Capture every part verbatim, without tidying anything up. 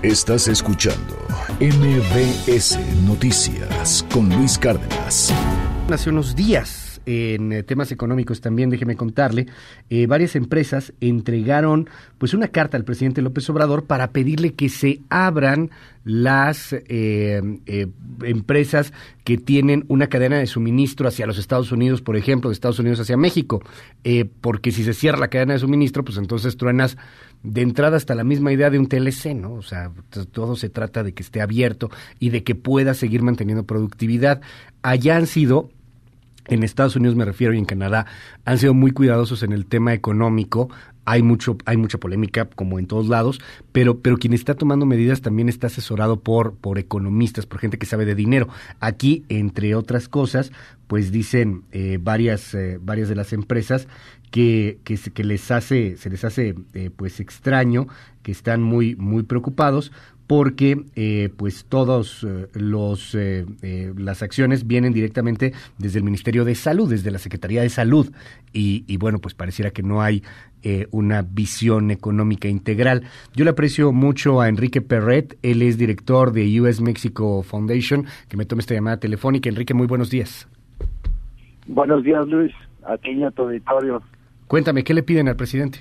Estás escuchando M B S Noticias con Luis Cárdenas. Hace unos días, en eh, temas económicos también, déjeme contarle, eh, varias empresas entregaron pues una carta al presidente López Obrador para pedirle que se abran las eh, eh, empresas que tienen una cadena de suministro hacia los Estados Unidos, por ejemplo, de Estados Unidos hacia México, eh, porque si se cierra la cadena de suministro, pues entonces truenas de entrada hasta la misma idea de un T L C, ¿no? O sea, t- todo se trata de que esté abierto y de que pueda seguir manteniendo productividad. Allá han sido, en Estados Unidos me refiero y en Canadá, han sido muy cuidadosos en el tema económico. Hay mucho, hay mucha polémica, como en todos lados, pero, pero quien está tomando medidas también está asesorado por, por economistas, por gente que sabe de dinero. Aquí, entre otras cosas, pues dicen eh, varias, eh, varias de las empresas que, que, se, que les hace, se les hace eh, pues extraño, que están muy, muy preocupados, porque eh, pues todos eh, los eh, eh, las acciones vienen directamente desde el Ministerio de Salud, desde la Secretaría de Salud, y, y bueno, pues pareciera que no hay eh, una visión económica integral. Yo le aprecio mucho a Enrique Perret, él es director de U S Mexico Foundation, que me tome esta llamada telefónica. Enrique, muy buenos días. Buenos días, Luis, a ti y a tu auditorio. Cuéntame, ¿qué le piden al presidente?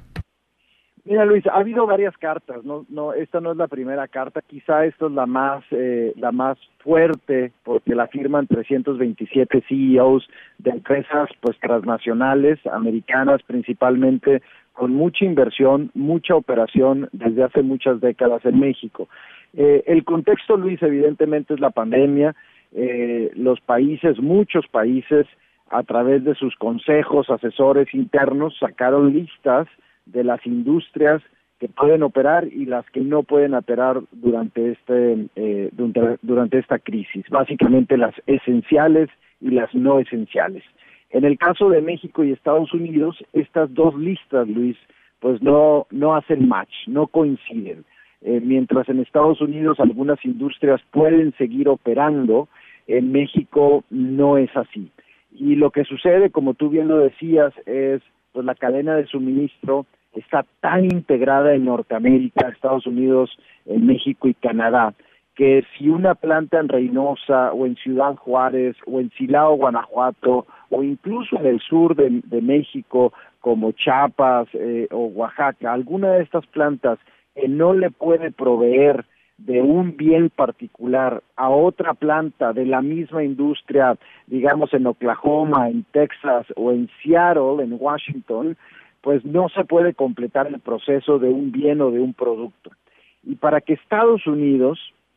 Mira, Luis, ha habido varias cartas, no, no, esta no es la primera carta, quizá esta es la más, eh, la más fuerte, porque la firman trescientos veintisiete C E Os de empresas, pues, transnacionales, americanas principalmente, con mucha inversión, mucha operación desde hace muchas décadas en México. Eh, el contexto, Luis, evidentemente es la pandemia. Eh, los países, muchos países, a través de sus consejos, asesores internos, sacaron listas de las industrias que pueden operar y las que no pueden operar durante este eh, durante, durante esta crisis, básicamente las esenciales y las no esenciales. En el caso de México y Estados Unidos, estas dos listas, Luis, pues no no hacen match, no coinciden. Eh, mientras en Estados Unidos algunas industrias pueden seguir operando, en México no es así. Y lo que sucede, como tú bien lo decías, es pues la cadena de suministro está tan integrada en Norteamérica, Estados Unidos, en México y Canadá, que si una planta en Reynosa o en Ciudad Juárez o en Silao, Guanajuato, o incluso en el sur de, de México, como Chiapas eh, o Oaxaca, alguna de estas plantas que no le puede proveer de un bien particular a otra planta de la misma industria, digamos en Oklahoma, en Texas o en Seattle, en Washington, pues no se puede completar el proceso de un bien o de un producto. Y para que Estados Unidos,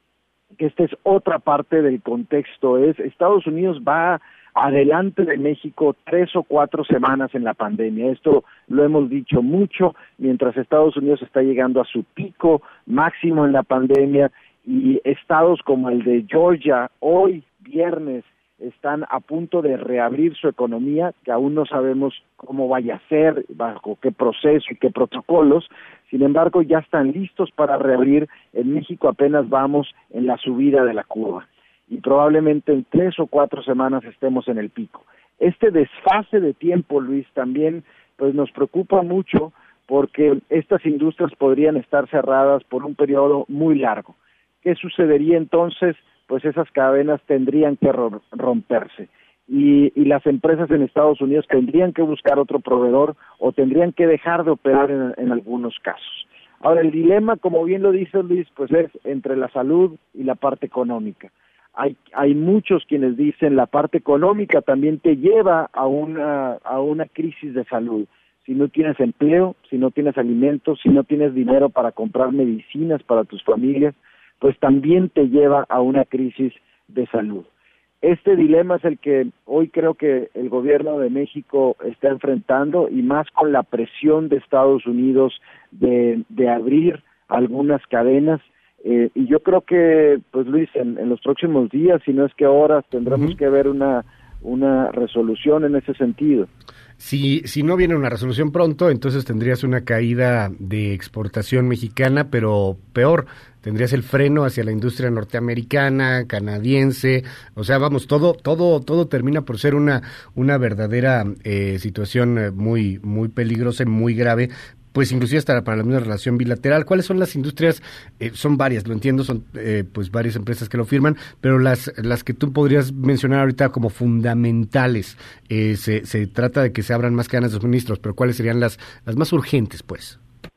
que esta es otra parte del contexto, es Estados Unidos va adelante de México tres o cuatro semanas en la pandemia. Esto lo hemos dicho mucho, mientras Estados Unidos está llegando a su pico máximo en la pandemia, y estados como el de Georgia, hoy viernes, están a punto de reabrir su economía, que aún no sabemos cómo vaya a ser, bajo qué proceso y qué protocolos. Sin embargo, ya están listos para reabrir. En México apenas vamos en la subida de la curva, y probablemente en tres o cuatro semanas estemos en el pico. Este desfase de tiempo, Luis, también pues nos preocupa mucho, porque estas industrias podrían estar cerradas por un periodo muy largo. ¿Qué sucedería entonces? Pues esas cadenas tendrían que romperse, y, y las empresas en Estados Unidos tendrían que buscar otro proveedor o tendrían que dejar de operar en, en algunos casos. Ahora, el dilema, como bien lo dice Luis, pues es entre la salud y la parte económica. Hay, hay muchos quienes dicen la parte económica también te lleva a una, a una crisis de salud. Si no tienes empleo, si no tienes alimentos, si no tienes dinero para comprar medicinas para tus familias, pues también te lleva a una crisis de salud. Este dilema es el que hoy creo que el gobierno de México está enfrentando, y más con la presión de Estados Unidos de, de abrir algunas cadenas. Eh, y yo creo que, pues Luis, en, en los próximos días, si no es que horas, tendremos uh-huh. que ver una, una resolución en ese sentido. Si, si no viene una resolución pronto, entonces tendrías una caída de exportación mexicana, pero peor, tendrías el freno hacia la industria norteamericana, canadiense, o sea, vamos, todo todo todo termina por ser una una verdadera eh, situación muy muy peligrosa y muy grave pues inclusive hasta para la misma relación bilateral. ¿Cuáles son las industrias? Eh, son varias, lo entiendo, son eh, pues varias empresas que lo firman, pero las las que tú podrías mencionar ahorita como fundamentales, eh, se, se trata de que se abran más cadenas de suministros, pero ¿cuáles serían las, las más urgentes, pues?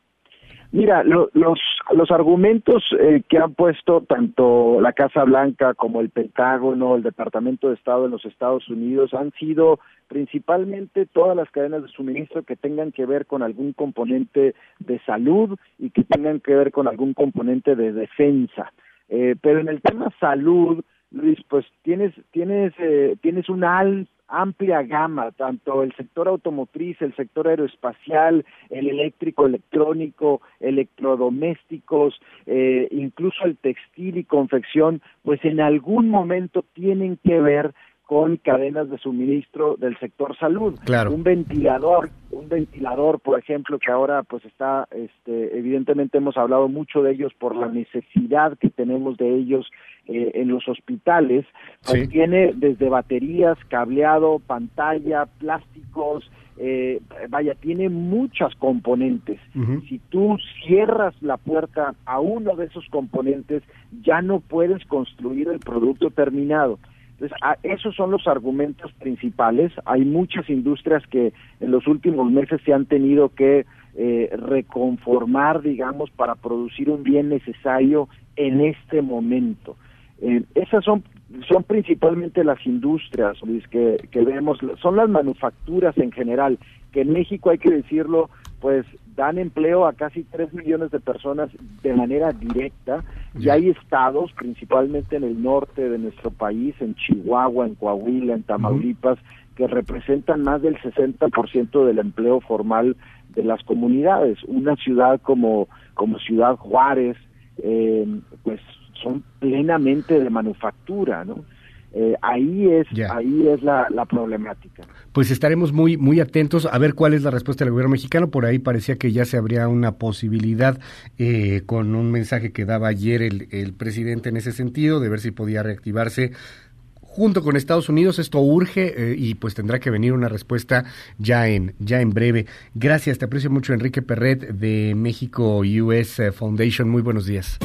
Mira, lo, los, los argumentos eh, que han puesto tanto la Casa Blanca como el Pentágono, el Departamento de Estado en los Estados Unidos, han sido principalmente todas las cadenas de suministro que tengan que ver con algún componente de salud y que tengan que ver con algún componente de defensa. Eh, pero en el tema salud, Luis, pues tienes tienes eh, tienes una al, amplia gama, tanto el sector automotriz, el sector aeroespacial, el eléctrico, electrónico, electrodomésticos, eh, incluso el textil y confección, pues en algún momento tienen que ver con cadenas de suministro del sector salud. Claro. Un ventilador, un ventilador, por ejemplo, que ahora pues está, este, evidentemente hemos hablado mucho de ellos por la necesidad que tenemos de ellos eh, en los hospitales, pues sí. Tiene desde baterías, cableado, pantalla, plásticos, eh, vaya, tiene muchas componentes. Uh-huh. Si tú cierras la puerta a uno de esos componentes, ya no puedes construir el producto terminado. Entonces, a, esos son los argumentos principales. Hay muchas industrias que en los últimos meses se han tenido que eh, reconformar, digamos, para producir un bien necesario en este momento. Eh, esas son son principalmente las industrias, Luis, que, que vemos, son las manufacturas en general, que en México, hay que decirlo, pues dan empleo a casi tres millones de personas de manera directa, y hay estados, principalmente en el norte de nuestro país, en Chihuahua, en Coahuila, en Tamaulipas, uh-huh. que representan más del sesenta por ciento del empleo formal de las comunidades. Una ciudad como, como Ciudad Juárez, eh, pues son plenamente de manufactura, ¿no? Eh, ahí es yeah. ahí es la, la problemática. Pues estaremos muy muy atentos a ver cuál es la respuesta del gobierno mexicano. Por ahí parecía que ya se abría una posibilidad eh, con un mensaje que daba ayer el, el presidente en ese sentido, de ver si podía reactivarse junto con Estados Unidos. Esto urge eh, y pues tendrá que venir una respuesta ya en ya en breve. Gracias, te aprecio mucho, Enrique Perret de México U S Foundation. Muy buenos días.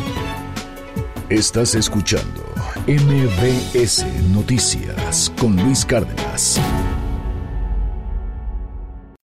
Estás escuchando M B S Noticias con Luis Cárdenas.